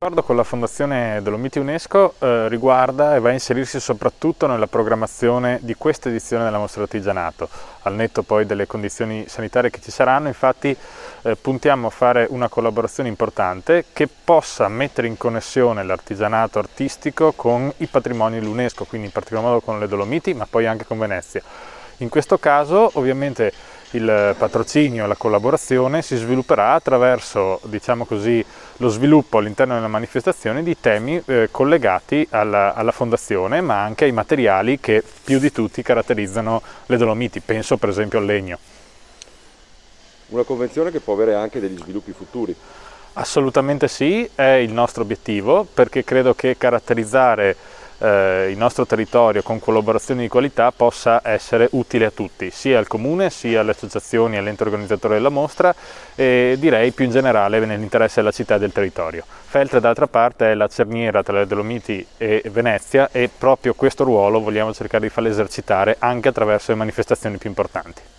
L'accordo con la Fondazione Dolomiti UNESCO riguarda e va a inserirsi soprattutto nella programmazione di questa edizione della Mostra d'Artigianato. Al netto poi delle condizioni sanitarie che ci saranno, infatti puntiamo a fare una collaborazione importante che possa mettere in connessione l'artigianato artistico con i patrimoni dell'UNESCO, quindi in particolar modo con le Dolomiti, ma poi anche con Venezia. In questo caso, ovviamente, il patrocinio e la collaborazione si svilupperà attraverso, diciamo così, lo sviluppo all'interno della manifestazione di temi collegati alla fondazione, ma anche ai materiali che più di tutti caratterizzano le Dolomiti. Penso per esempio al legno. Una convenzione che può avere anche degli sviluppi futuri. Assolutamente sì, è il nostro obiettivo, perché credo che caratterizzare il nostro territorio con collaborazioni di qualità possa essere utile a tutti, sia al comune, sia alle associazioni e all'ente organizzatore della mostra, e direi più in generale nell'interesse della città e del territorio. Feltre d'altra parte è la cerniera tra le Dolomiti e Venezia, e proprio questo ruolo vogliamo cercare di farlo esercitare anche attraverso le manifestazioni più importanti.